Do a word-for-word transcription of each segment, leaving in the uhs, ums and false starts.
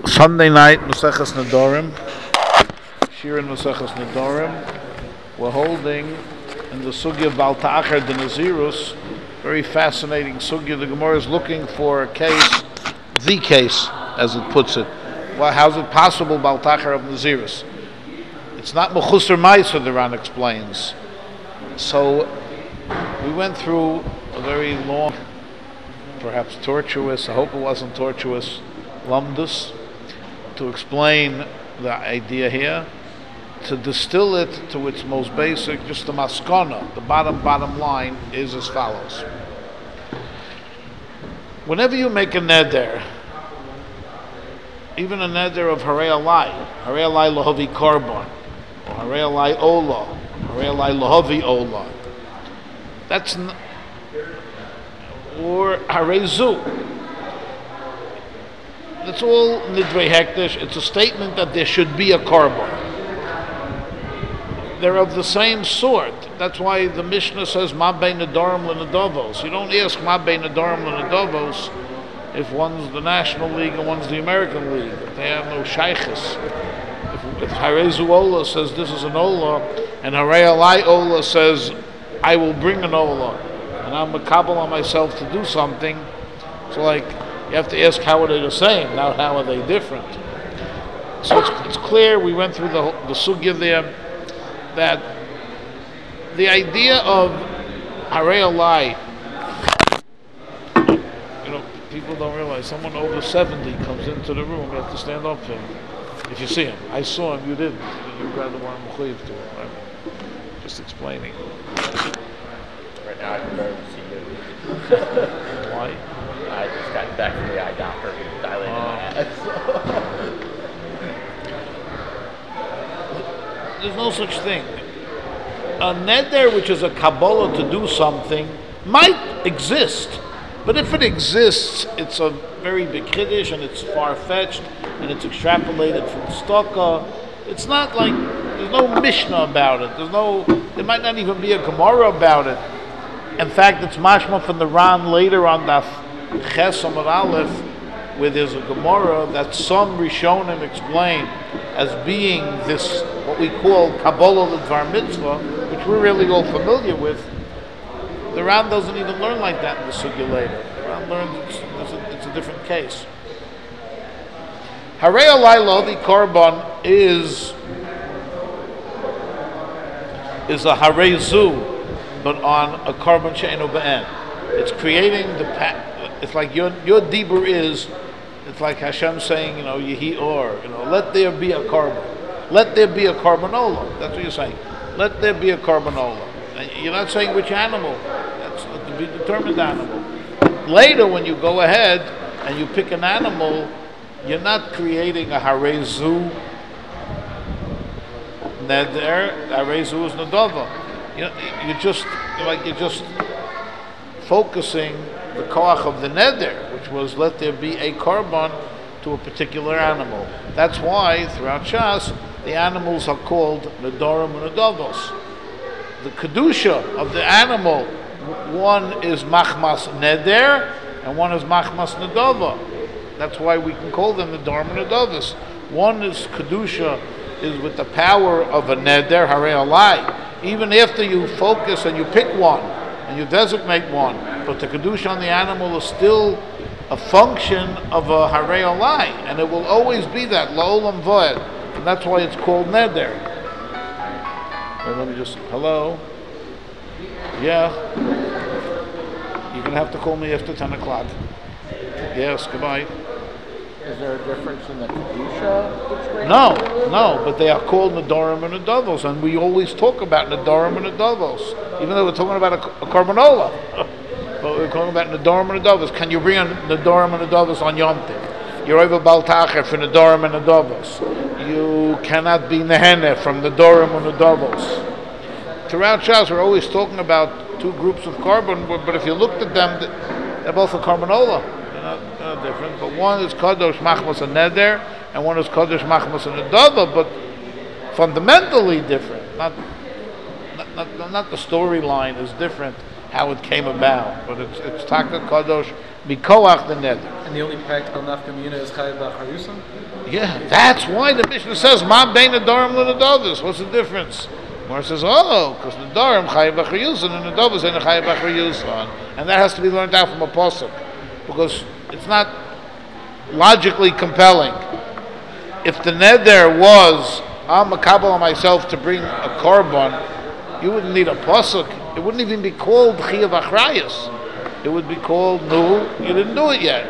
Sunday night, Maseches Nedorim, Shirin Maseches Nedorim. We're holding in the Sugya of Baal Ta'achar the Nazirus, very fascinating Sugya. The Gemara is looking for a case, the case, as it puts it. Well, how is it possible, Baal Ta'achar of Nazirus? It's not Mechusar Ma'aser, the Ran explains. So, we went through a very long, perhaps tortuous, I hope it wasn't tortuous, lumdus, to explain the idea here, to distill it to its most basic, just the maskana, the bottom, bottom line is as follows. Whenever you make a neder, even a neder of Harei Alai, Harei Alai Lahavi Korban, or Harei Alai Ola, Harei Alai Lahavi Ola, that's, n- or Harei Zu, that's all Nidrei Hekdesh. It's a statement that there should be a korban. They're of the same sort. That's why the Mishnah says Ma bein nedarim lenedavos. You don't ask Ma bein nedarim lenedavos if one's the National League and one's the American League. If they have no shaykhs. If, if Harei Zu Ola says this is an Ola, and Harei Alai Ola says I will bring an Ola, and I'm makabel on myself to do something, so like, you have to ask how are they the same, not how are they different. So it's, it's clear, we went through the, the sugya there, that the idea of Harei Alai, you know, people don't realize, someone over seventy comes into the room, you have to stand up for him. If you see him. I saw him, you didn't. You grabbed the one mechuyev to him. Right? Just explaining. Right now I can barely see you. Why? I just got back from the eye doctor, dilated my eyes. There's no such thing. A neder, which is a kabbalah to do something, might exist, but if it exists, it's a very big kiddush and it's far-fetched and it's extrapolated from Stokka. It's not like there's no Mishnah about it. There's no. There might not even be a Gemara about it. In fact, it's mashma from the Ran later on Daf Ches Amud Aleph, where there's a Gemara that some Rishonim explain as being this, what we call Kabbalah L'Dvar Mitzvah, which we're really all familiar with. The Ran doesn't even learn like that in the Sugya later. The Ran learns it's, it's, a, it's a different case. Harei Alai Lahavi Korban is is a Harei Zu, but on a Korban She'eino B'en. It's creating the pa- It's like your your dibur is, it's like Hashem saying, you know, Yehi Or, you know, let there be a korban. Let there be a korban-olah. That's what you're saying. Let there be a korban-olah. And you're not saying which animal. That's a to be determined animal. Later, when you go ahead and you pick an animal, you're not creating a Harei Zu neder. Harei Zu is nedava. You you just like you're just focusing the koach of the neder, which was let there be a korban to a particular animal. That's why throughout Shas the animals are called nedarim and nedavos. The kedusha of the animal, one is machmas neder and one is machmas nedava. That's why we can call them nedarim and nedavos. One is kedusha is with the power of a neder Harei Alai. Even after you focus and you pick one and you designate one, but the kedusha on the animal is still a function of a Harei Alai, and it will always be that la'olam voed, and that's why it's called neder. Wait, let me just hello. Yeah, you're gonna have to call me after ten o'clock. Yes, goodbye. Is there a difference in the kedusha? No, no, but they are called nedarim and nedavos, and we always talk about nedarim and nedavos, even though we're talking about a, a korban-olah. But we're talking about nedarim and nedavos. Can you bring a nedarim and nedavos on Yom Tov? You're over Baal Ta'achar for nedarim and nedavos. You cannot be neheneh from nedarim and nedavos. Throughout Shas, we're always talking about two groups of korban, but if you looked at them, they're both a korban-olah. They're not, they're not different, but one is kadosh machmas and neder, and one is kadosh machmas and nedava, but fundamentally different. Not, not, not, not the storyline is different, how it came about, but it's it's taka kadosh Mikoach the neder. And the only practical nafkamina is chayav b'charusa? Yeah, that's why the Mishnah says, Ma bein nedarim l'nedavis. What's the difference? Gemara says, oh, because nedarim chayav b'charusa and nedavis ain't chayav b'charusa. And that has to be learned out from a pasuk. Because it's not logically compelling. If the neder was, I'm makabel on myself to bring a korban, you wouldn't need a pasuk. It wouldn't even be called chiyav achrayus. It would be called, no, you didn't do it yet.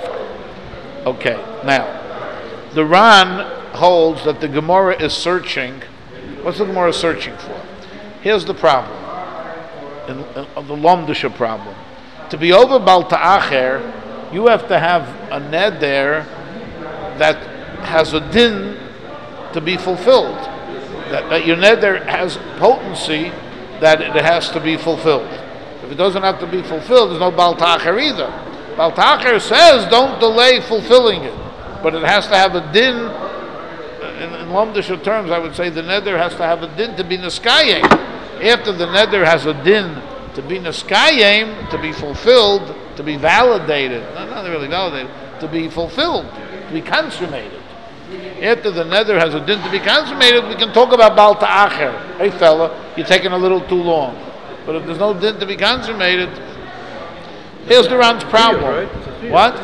Okay, now, the Ran holds that the Gemara is searching. What's the Gemara searching for? Here's the problem, in, in, the Lomdisha problem. To be over Bal Ta'acher, you have to have a neder that has a din to be fulfilled. That, that your neder has potency that it has to be fulfilled. If it doesn't have to be fulfilled, there's no Bal Ta'acher either. Bal Ta'acher says don't delay fulfilling it, but it has to have a din. In, in Lomdisha terms, I would say the neder has to have a din to be neskayim. After the neder has a din to be neskayim, to be fulfilled, to be validated, not, not really validated, to be fulfilled, to be consummated. After the neder has a din to be consummated, we can talk about Bal Ta'acher. Hey fella, you're taking a little too long. But if there's no din to be consummated, here's the Ran's problem. What?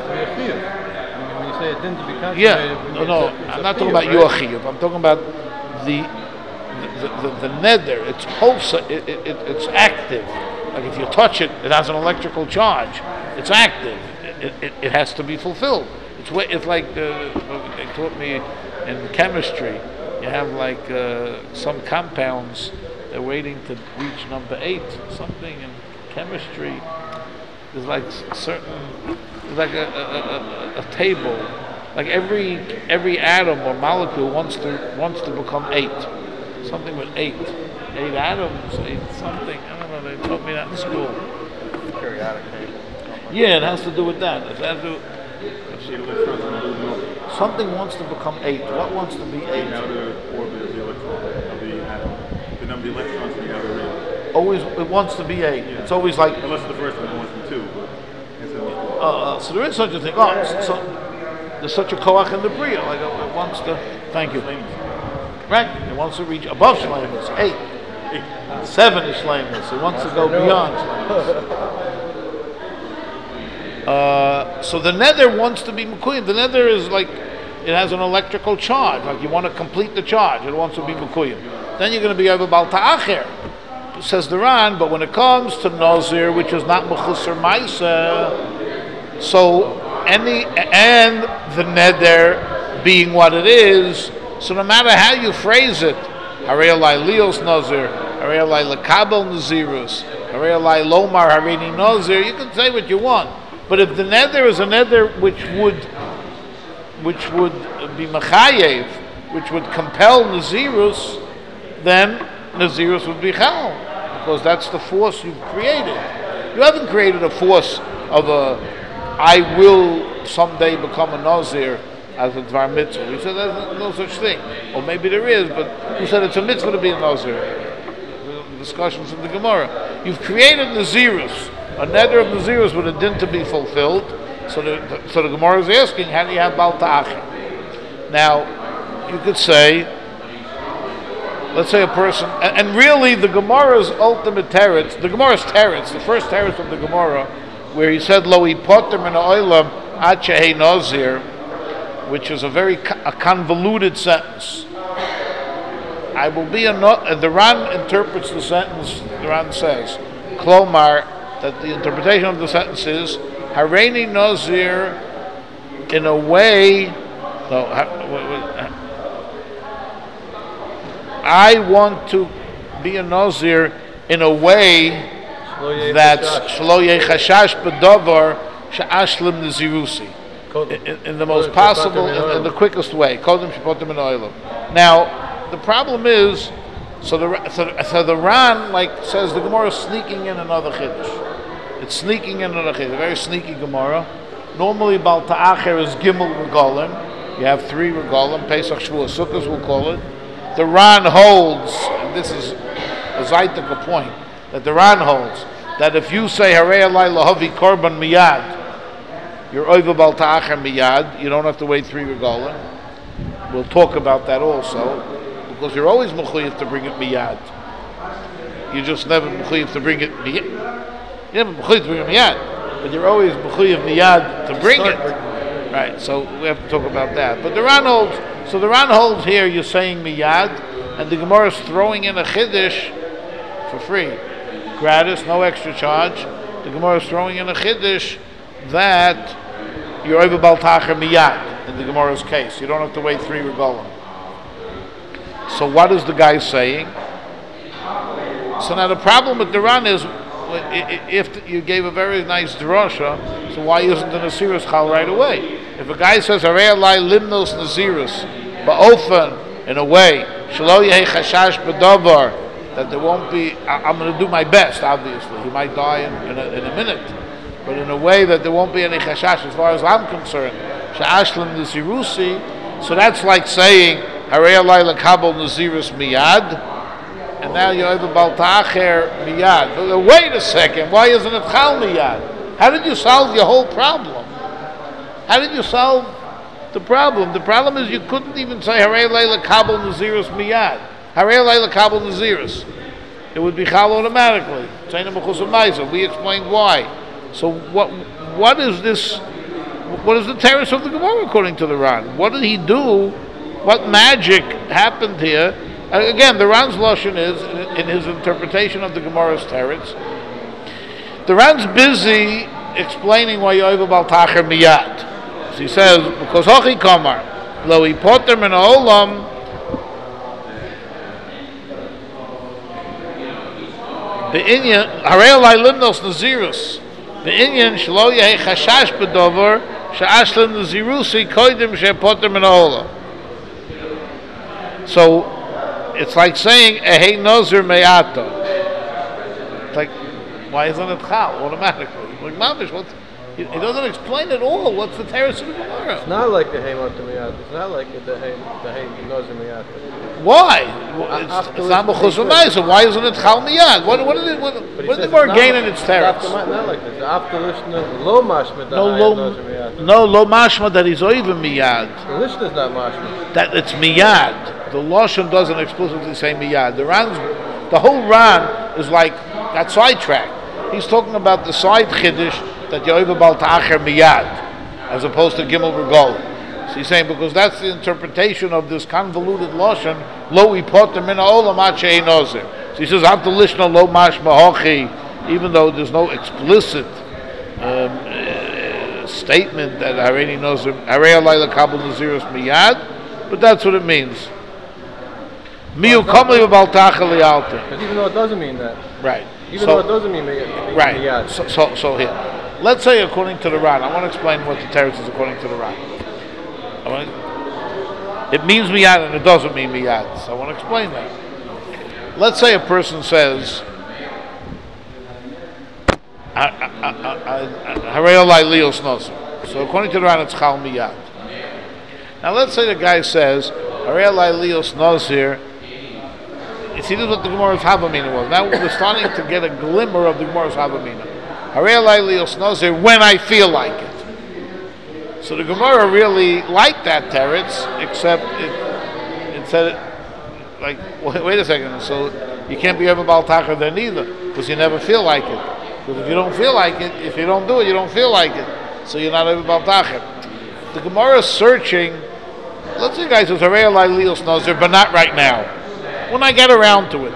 Say it didn't become yeah, no, no, I'm not talking about your chiyuv. I'm talking about the the, the, the neder. It's wholesome. It, it, it, it's active. Like if you touch it, it has an electrical charge. It's active. It, it, it has to be fulfilled. It's it's like uh, they taught me in chemistry. You have like uh, some compounds. They're waiting to reach number eight. Something in chemistry. There's like certain. Like a, a, a, a table, like every every atom or molecule wants to wants to become eight, something with eight, eight atoms, eight something. I don't know. They taught me that in school. Periodic table. Yeah, it has to do with that. It has to. Something wants to become eight. What wants to be eight? The outer orbit of the electron of the atom. The number of electrons in the outer ring. Always, it wants to be eight. Yeah. It's always like. Unless the first one wants to be two. Uh, uh, so there is such a thing. Oh, so, so there's such a koach in the bria. Like it wants to. Thank you. Right. It wants to reach above shleimus. Eight. Eight. Seven is shleimus. It wants to go beyond shleimus. Uh, so the nether wants to be mekuyim. The nether is like it has an electrical charge. Like you want to complete the charge. It wants to be mekuyim. Then you're going to be over Bal Ta'acher. Says the Ran, but when it comes to Nazir, which is not mechusar ma'isa. So any and the neder being what it is, so no matter how you phrase it, Harei alai lios nazir, Harei alai lekabel nazirus, Harei alai lomar harini nazir, you can say what you want. But if the neder is a neder which would which would be mechayev, which would compel nazirus, then nazirus would be chal, because that's the force you've created. You haven't created a force of a I will someday become a Nazir as a Dvar Mitzvah. We said there's no such thing. Or maybe there is, but who said it's a mitzvah to be a Nazir? Discussions in the Gemara. You've created Nazirus, a neder of Nazirus with a din to be fulfilled. So the, so the Gemara is asking, how do you have Bal Ta'acher? Now, you could say, let's say a person, and, and really the Gemara's ultimate teretz, the Gemara's teretz, the first teretz of the Gemara, where he said lo ipoter min ha'olam ad shehei nazir, which is a very co- a convoluted sentence. I will be a no- the Ran interprets the sentence. The Ran says, Klomar, that the interpretation of the sentence is hareini nazir in a way. No, I want to be a nazir in a way that's shlo yechashash b'davar she'ashlim nezirusi, in, in the most possible, in, in the quickest way. Kodem shepotem min ha'olam. Now, the problem is, so the so, so the Ran like says the Gemara is sneaking in another chiddush. It's sneaking in another chiddush. A very sneaky Gemara. Normally, Bal Ta'acher is gimel regalim. You have three regalim. Pesach, Shavuos, Sukkos, we'll call it. The Ran holds, and this is a zaytik point, that the Ran holds that if you say Harei alai lahavi korban miyad, you're over bal ta'acher miyad. You don't have to wait three regalim. We'll talk about that also, because you're always mechuyev to bring it miyad. You just never mechuyev to bring it miyad. You never mechuyev to bring it miyad, but you're always mechuyev miyad to bring it. Right. So we have to talk about that. But the Ran holds. So the Ran holds here. You're saying miyad, and the Gemara is throwing in a chiddush for free, gratis, no extra charge. The Gemara is throwing in a chiddush that you're over bal ta'acher miyad. In the Gemara's case, you don't have to wait three regalim. So what is the guy saying? So now the problem with the Ran is, if you gave a very nice drasha, so why isn't the Nazirus chal right away? If a guy says Harei alai limnos Nazirus ba'ofen, in a way shelo yehi chashash b'davar, that there won't be, I, I'm going to do my best. Obviously, he might die in, in, a, in a minute, but in a way that there won't be any chashash as far as I'm concerned. She'ashlim Nazirusi, so that's like saying Harei alai lekabel Nazirus miyad, and now you're over bal ta'acher miyad. But wait a second, why isn't it chal miyad? How did you solve your whole problem? How did you solve the problem? The problem is you couldn't even say Harei alai lekabel Nazirus miyad. Harei alai lekabel Nazirus. It would be chal automatically. We explained why. So what? What is this? What is the terrace of the Gemara according to the Ran? What did he do? What magic happened here? Uh, again, the Ran's lashon is, in his interpretation of the Gemara's terrace, the Ran's busy explaining why you're over bal ta'acher miyad. So he says, because hochi kamar, lo hipoter min ha'olam, be'inyan, harei alai limnos nazirus, be'inyan shelo yehi chashash b'dover, she'ashlim nazirusi koidim she'poter min ha'olam. So, it's like saying ehei nazir me'ato. It's like, why isn't it chal automatically? Like mamish, what's he, he doesn't explain at all. What's the terrace of the Gemara? It's not like the hey miyad. It's not like the hey the hey nazir miyad. Why? Well, it's, it's not mechusumai. So why isn't it chal miyad? What what did it, what, what did the Gemara gain in its terrace? Not like this. After lishna lo mashma no lo no lo mashma that he's over miyad. The lishna is not mashma. That it's miyad. The lashon doesn't explicitly say miyad. The Ran's, the whole Ran is like got sidetracked. He's talking about the side chiddush that you're over bal ta'acher miyad, as opposed to gimel regol. So he's saying because that's the interpretation of this convoluted lashon lo ipoter min ha'olam ad she'ein nazir. So he says after lishna lo mashma hochi, even though there's no explicit um, uh, statement that harei nazir harei alai lekabel nazirus miyad, but that's what it means. Miu kamli bal ta'acher lialter. Because even though it doesn't mean that. Right. Even so, though it doesn't mean miyad. Right. Miyad. So, so, so here, let's say according to the Ran, I want to explain what the terrace is according to the Ran. I want to, it means miyad and it doesn't mean miyad. So I want to explain that. Let's say a person says, Harei alai lios nazir. So according to the Ran, it's chal miyad. Now let's say the guy says, Harei alai lios nazir. You see, this is what the Gemara's Havamina was. Now we're starting to get a glimmer of the Gemara's Havamina. Harei alai lios nazir when I feel like it. So the Gemara really liked that teretz, except it, it said it, like, wait, wait a second, so you can't be over bal ta'acher then either, because you never feel like it. Because if you don't feel like it, if you don't do it, you don't feel like it. So you're not over bal ta'acher. The Gemara is searching, let's say the guy says, Harei alai lios nazir, but not right now. When I get around to it.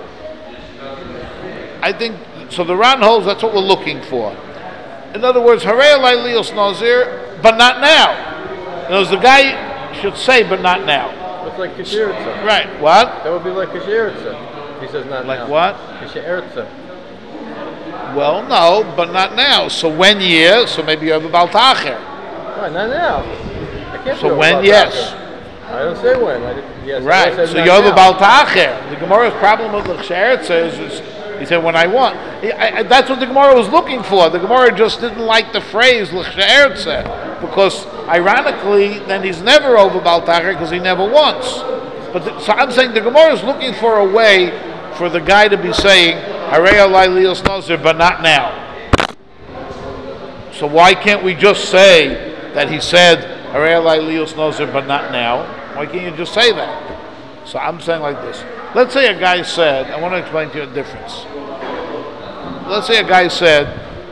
I think, so the Ran holds that's what we're looking for. In other words, Harei alai lios nazir, but not now. In other words, the guy should say, but not now. It's like kashiritza. Right, what? That would be like kashiritza. He says not like now. Like what? Kashiritza. Well, no, but not now. So when year, so maybe you're over bal ta'acher. Right, not now. I can't So when, yes. I don't say when. I did, yes, right. I So you're over bal ta'acher. The Gemara's problem with l'chsheretza is, is he said when I want. I, I, that's what the Gemara was looking for. The Gemara just didn't like the phrase l'chsheretza because ironically, then he's never over bal ta'acher because he never wants. But the, so I'm saying the Gemara is looking for a way for the guy to be saying Harei alai lios nazir, but not now. So why can't we just say that he said Harei Alai Lios Nazir, but not now? Why can't you just say that? So I'm saying like this. Let's say a guy said, I want to explain to you a difference. Let's say a guy said,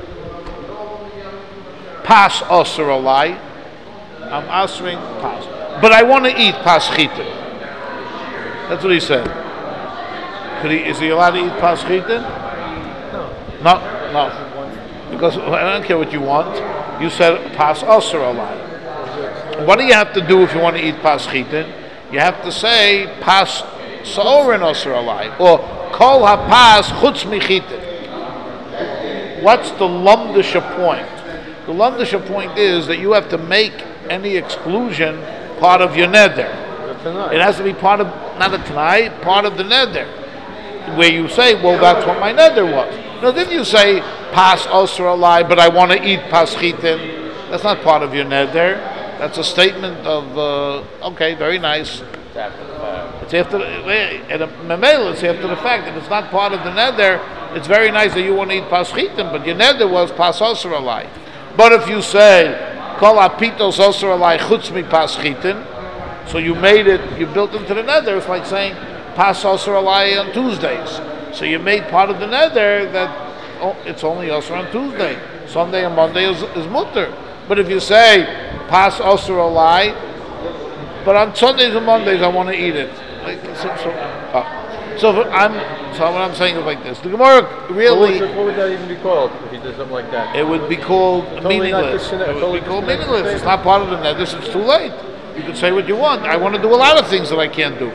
Pas Osir Alai, I'm answering Pas, but I want to eat Pas Chitin. That's what he said. Could he, is he allowed to eat Pas Chitin? No. No, no. Because I don't care what you want. You said Pas Osir Alai. What do you have to do if you want to eat Pas Chitin? You have to say Pas Sa'orin Osir Alai, or Kol HaPas Chutz Michitin. What's the Lumdisha point? The Lumdisha point is that you have to make any exclusion part of your neder. It has to be part of, not a Tanai, part of the neder. Where you say, well, that's what my neder was. Now, if you say Pas Osir Alai, but I want to eat Pas Chitin, that's not part of your neder. That's a statement of, uh, okay, very nice. It's after the fact. It's after the, and a memel, it's after the fact that it's not part of the neder. It's very nice that you want to eat Pas Chitin, but your neder was Pas Osir Alai. But if you say, Kol Apitos Osir Alai Chutz Mi Pas Chitin, so you made it, you built into the neder, it's like saying Pas Osir Alai on Tuesdays. So you made part of the neder that oh, it's only Osir on Tuesday. Sunday and Monday is, is mutter. But if you say Pas Osir Alai, but on Sundays and Mondays I want to eat it. Like, so, so, uh, so I'm so what I'm saying is like this. The Gemara really. What would, what would that even be called if he did something like that? It would be called Totally meaningless. not It would be totally called disconnected meaningless. It's not part of the neder. It's too late. You can say what you want. I want to do a lot of things that I can't do.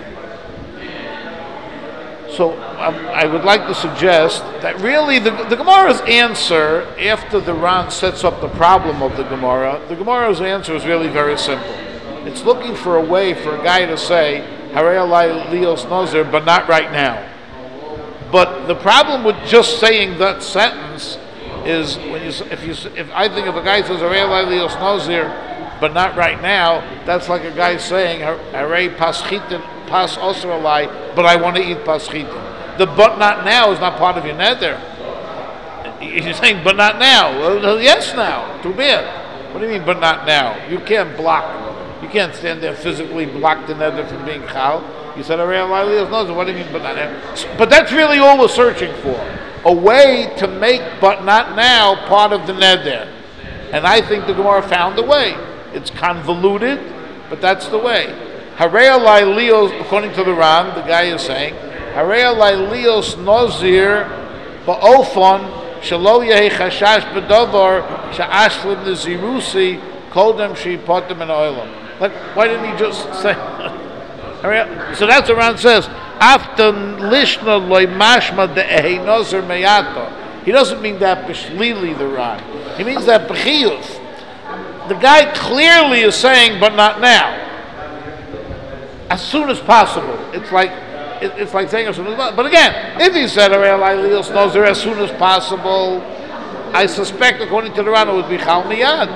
So um, I would like to suggest that really the, the Gemara's answer, after the Ran sets up the problem of the Gemara, the Gemara's answer is really very simple. It's looking for a way for a guy to say, Harei Alai Lios Nazir, but not right now. But the problem with just saying that sentence is when you, if you, if I think if a guy says Harei Alai Lios Nazir, but not right now, that's like a guy saying Harei Pas Chitin, Pas Osir Alai, but I want to eat Pas Chitin. The but not now is not part of your neder. You're saying but not now. Well, yes, now. Too bad. What do you mean but not now? You can't block. You can't stand there physically block the neder from being chal. You said Harei Alai Lios Nazir. What do you mean but not now? But that's really all we're searching for. A way to make but not now part of the neder. And I think the Gemara found a way. It's convoluted, but that's the way. Harei Alai Lios, according to the Ram, the guy is saying, Harei Alai Lios Nazir ba'ofon shelo yehi chashash b'davar sha'ashlim nezirusi kodem she'ipotem in oilam. Like, why didn't he just say? So that's what Ram says. After lishna loy mashma de'ehi nazir meyato. He doesn't mean that b'shlili, the Ram. He means that b'chiyus. The guy clearly is saying, but not now. As soon as possible. It's like it, it's like saying as soon as possible. But again, if he said Harei Alai Lios Nazir as soon as possible, I suspect, according to the Rana, it would be Chal Miyad.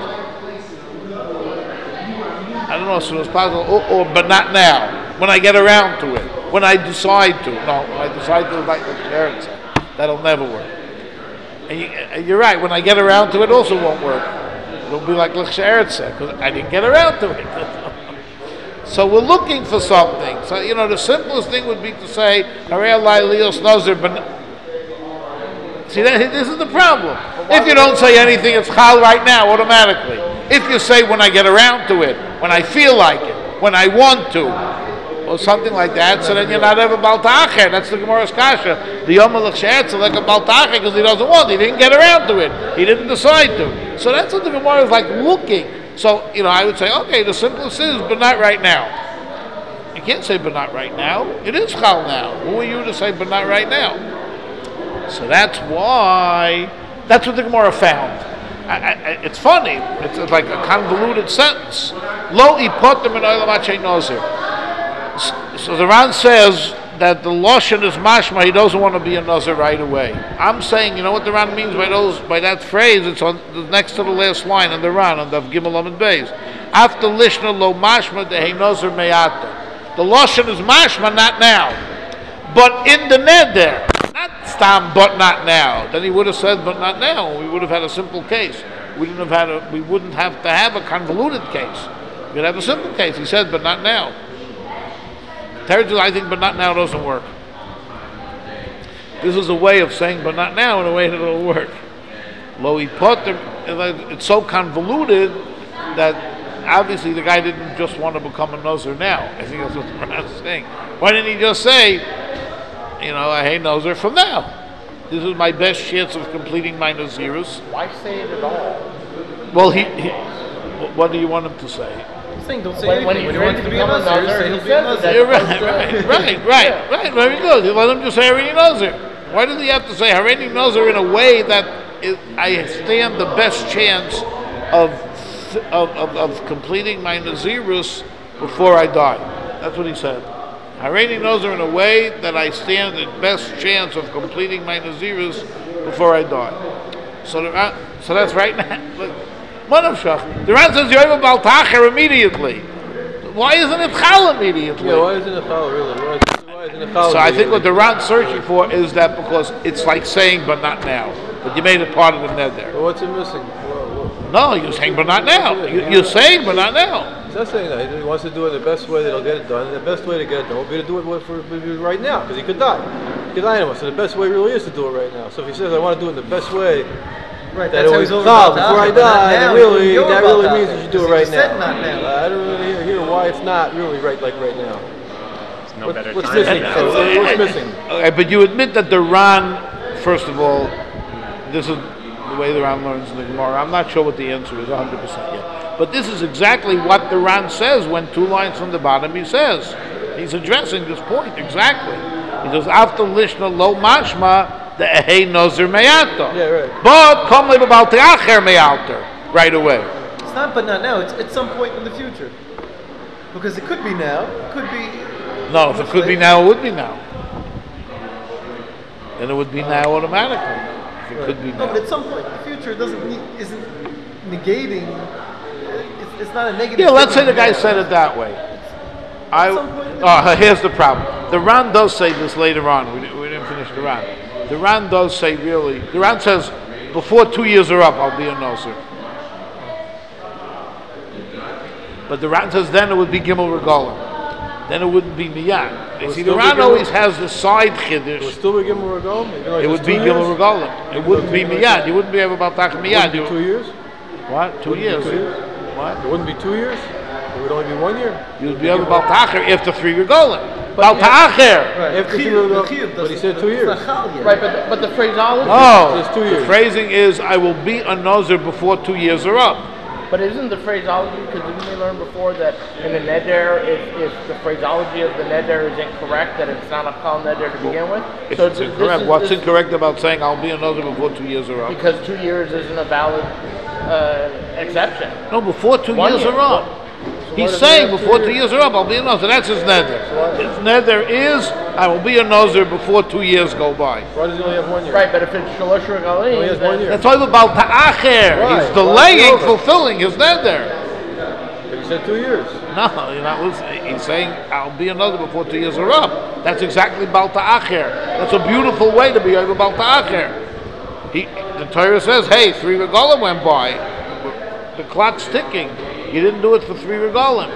I don't know, as soon as possible, or, or but not now. When I get around to it. When I decide to. No, when I decide to, like the parents said, that'll never work. And, you, and you're right, when I get around to it, also won't work. It'll be like L'chsha Eretz said, because I didn't get around to it. So we're looking for something. So, you know, the simplest thing would be to say, Harei Alai Lios Nazir, but see, that, this is the problem. If you don't say anything, it's chal right now, automatically. If you say, when I get around to it, when I feel like it, when I want to, or something like that, so then you're not ever Baltacher. That's the Gemara's Kasha. The Yom L'chsha Eretz like a Baltacher because he doesn't want it. He didn't get around to it. He didn't decide to. So that's what the Gemara is like looking. So, you know, I would say, okay, the simplest is, but not right now. You can't say, but not right now. It is chal now. Who are you to say, but not right now? So that's why, that's what the Gemara found. I, I, it's funny. It's like a convoluted sentence. Lo ipotem in oilam achay nazir. So the Ran says that the Lashon is mashma, he doesn't want to be a nazir right away. I'm saying, you know what the Ran means by those by that phrase? It's on the next to the last line on the Ran, on the Gimel Amud Beis. After lishna lo mashma dehe nazir me'ata. The Lashon is mashma, not now. But in the neder, not stam, but not now. Then he would have said, but not now. We would have had a simple case. we didn't have had a, we wouldn't have to have a convoluted case. We'd have a simple case. He said, but not now. Teretz, I think, but not now doesn't work. This is a way of saying, but not now, in a way that it'll work. Lo hipoter, it's so convoluted that obviously the guy didn't just want to become a Nozer now. I think that's what the Ran is saying. Why didn't he just say, you know, I hate Nozer from now? This is my best chance of completing my Nazirus. Why say it at all? Well, he, he what do you want him to say? He's saying don't say When- anything. when he When he wants drinks to be a become a Nazir, Nazir, say he he'll be a says Nazir. that. You're right, right, right, right, right. Very good. Let him just say Harini Nozer. Why does he have to say Harini Nozer in a way that is, I stand the best chance of, of, of, of completing my Nazirus before I die? That's what he said. Harini Nozer in a way that I stand the best chance of completing my Nazirus before I die. So, the, uh, so that's right now. Manavshach. The Ran says you're able to Baltacher immediately. Why isn't it Chal immediately? Yeah, why isn't it Chal really? Why, why isn't it Chal So I think what the immediately? Ran's searching for is that because it's like saying, but not now. But you made it part of the neder. Well, what's it missing? Well, well, No, you're saying, but not now. You, you're saying, but not now. he's not saying that. He wants to do it the best way that he'll get it done. And the best way to get it done will be to do it for, for right now, because he could die. He could die anyway. So the best way really is to do it right now. So if he says, I want to do it in the best way, Right, that that's it how was he's over Chal about before I Tachar, but not die, now. then He really, wouldn't go that about really means Tachar, you should do it because right he said now. not now. Uh, I don't really hear, hear why it's not really right like right now. There's no What- better what's time missing? than So, now. so what's missing? Okay, but you admit that the Ran, first of all, this is the way the Ran learns in the Gemara. I'm not sure what the answer is one hundred percent yet. But this is exactly what the Ran says when two lines from the bottom he says. He's addressing this point exactly. He says, after Lishna lo mashma, the ehei nozer meyato. Yeah, right. But come live about the acher meyater right away. It's not, but not now. It's at some point in the future. Because it could be now. It could be. No, if it could be now, it would be now. Then it would be now automatically. If it could be No, but now. at some point in the future, it doesn't need, isn't negating. It's, it's not a negative. Yeah, let's say thing. the guy said it that way. I, some point in the oh, here's the problem. The Ran does say this later on. We, di- we didn't finish the Ran. The Ran does say really. The Ran says, before two years are up, I'll be a Noser. But the Ran says then it would be Gimel Regalim. Then it wouldn't be Miyad. You Would see, the still be Ran Gimel- always has the side It would Chiddush. still be Gimel Regal? It would be Gimel Regalim. It wouldn't be Miyad. You wouldn't be able to Baltach Miyad. Would it be two years? What? Two Wouldn't it years. be two years? What? It wouldn't be two years? It would only be one year? You'd be able to Baltacher after three Regalim. But Baltacher! Right. After the two chiyuv- years, the chiyuv but he doesn't- said two it's years. not chal yet. Right, but the, but the phraseology. No, It's two years. the phrasing is, I will be a Nozer before two years are up. But isn't the phraseology, because didn't we learn before that in the neder, if, if the phraseology of the neder is incorrect, that it's not a kal neder to begin with? It's th- this incorrect. is- What's this- incorrect about saying I'll be a Nozer before two years are up? Because two years isn't a valid uh, exception. No, before two One years year. are up. why He's does he saying have two before two years? years are up, I'll be a Nozer. That's his Neder. His Neder is, I will be a Nozer before two years go by. Why does he only have one year? Right, but if it's shalosh regalim, Only has then- one year. That's all about Ta'acher. Right. He's delaying Why? fulfilling his Neder. But he said two years. No, you're not listening. He's saying, I'll be another before two years are up. That's exactly Balta Acher. That's a beautiful way to be over Balta Acher. He, the Torah says, hey, three regalim went by. The clock's ticking. You didn't do it for three regalim.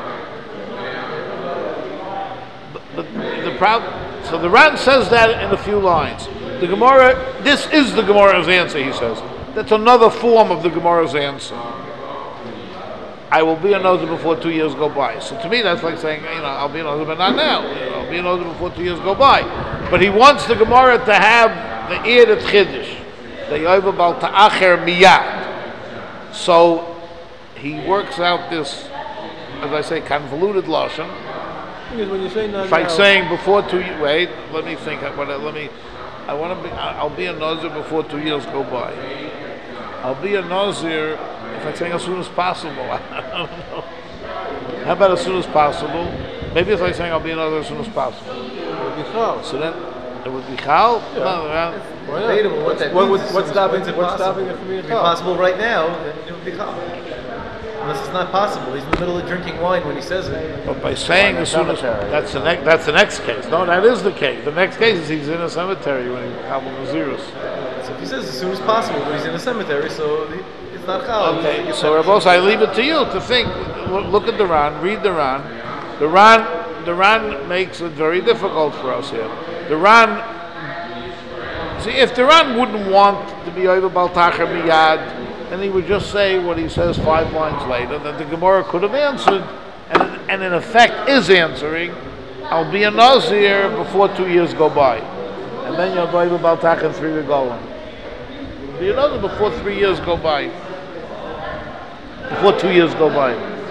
The, the, the problem, so the Ran says that in a few lines. The Gemara, this is the Gemara's answer, he says. That's another form of the Gemara's answer. I will be a Nozer before two years go by. So to me, that's like saying, you know, I'll be a Nozer, but not now. You know, I'll be a Nozer before two years go by. But he wants the Gemara to have the ear of Chiddush, the Yoiv about Ta'acher Miyad. So he works out this, as I say, convoluted lashon. Because when you say not It's like now, saying before two years. Wait, let me think. What? Let me. I want to be. I'll be a Nozer before two years go by. I'll be a Nozer if I'm saying as soon as possible. I don't know. How about as soon as possible? Maybe it's like saying I'll be a Nozer as soon as possible. it would be Chal. So then it would be Chal. Yeah. No, uh, Why not? Debatable what that What- means. what- what's stopping- When's it what's possible? stopping it from being If it's chal? possible right now, then it would be chal. Unless it's not possible. He's in the middle of drinking wine when he says it. But by saying as soon as that's the next that's the next case. No, that is the case. The next case is he's in a cemetery when he's Kabul Nazirus. So if he says as soon as possible, but he's in a cemetery, so he, it's it's not chal. Okay, so Rabos, I leave it to you to think. Look look at the Ran, read the Ran. The Ran, the Ran makes it very difficult for us here. The Ran, see, if the Ran wouldn't want to be over Baltacher Miyad, then he would just say what he says five lines later, that the Gemara could have answered, and, and in effect is answering, I'll be a Nazir before two years go by. And then you'll go over Baltacher and three Regolim. Be a Nazir before three years go by. Before two years go by.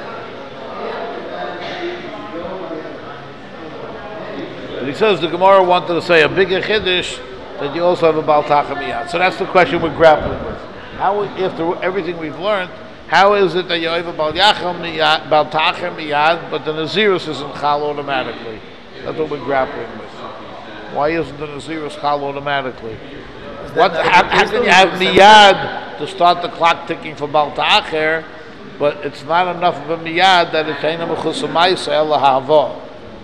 But he says the Gemara wanted to say a bigger Chiddush that you also have a Baltacher Miyad. So that's the question we're grappling with. How, after everything we've learned, how is it that you have a Baltacher Miyad, but the Nazirus isn't Chal automatically? That's what we're grappling with. Why isn't the Nazirus Chal automatically? What, how, how can you have Miyad to start the clock ticking for Baltacher, but it's not enough of a Miyad that it's Eina Mechusamaysa Ela Ha'avah?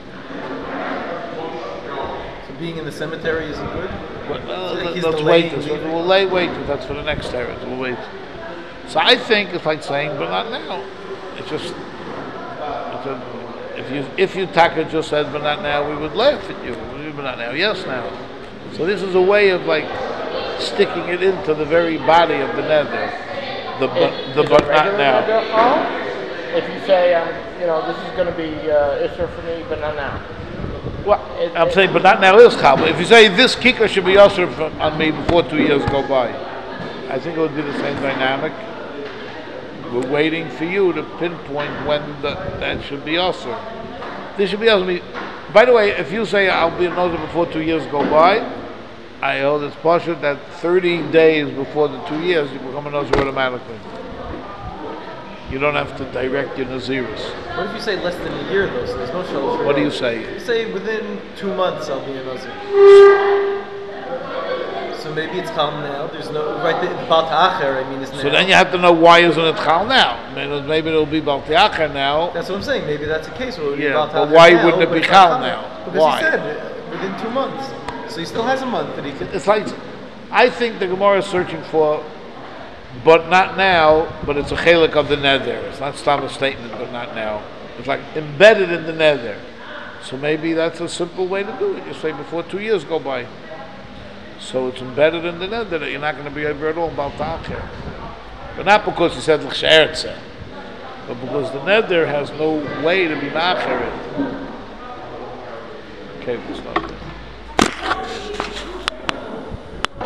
So being in the cemetery isn't good? Well, So let- he's let's wait. delaying This. leaving? We'll wait. Wait. That's for the next terrace. We'll wait. So I think it's like saying, but not now. It's just it's a, if you if you Taka just said, but not now, we would laugh at you. But not now. Yes, now. So this is a way of like sticking it into the very body of the nether. The but Is- the is but a not regular now. neder chal? If you say, um, you know, this is going to be uh, Isser for me, but not now. Well, It- I'm it- saying, but not now is chal. But if you say this kicker should be usher on me before two years go by, I think it would be the same dynamic. We're waiting for you to pinpoint when the, that should be usher. This should be usher. By the way, if you say I'll be a nozer before two years go by, I hold it's partial that thirty days before the two years you become a nozer automatically. You don't have to direct your nazirus. What if you say less than a year though? So there's no shalosh. What do you say? You say within two months I'll be a nazir. So maybe it's calm now. There's no right the Baal Ta'acher. I mean, is now. So then you have to know why isn't it chal now? Maybe maybe it'll be baltiacher now. That's what I'm saying. Maybe that's the case. Where it would be Yeah, Baal but Ta'acher why now, wouldn't it but be it's chal not now? Because Why? he said uh, within two months. So he still has a month that he could. It's like, I think the Gemara is searching for, but not now, but it's a chelik of the nether. It's not stam a statement, but not now. It's like embedded in the nether. So maybe that's a simple way to do it. You say before two years go by. So it's embedded in the nether that you're not going to be able at all about Ta'acher. But not because he said l'chsheretze, but because the nether has no way to be ma'acher it. Okay, we'll stop.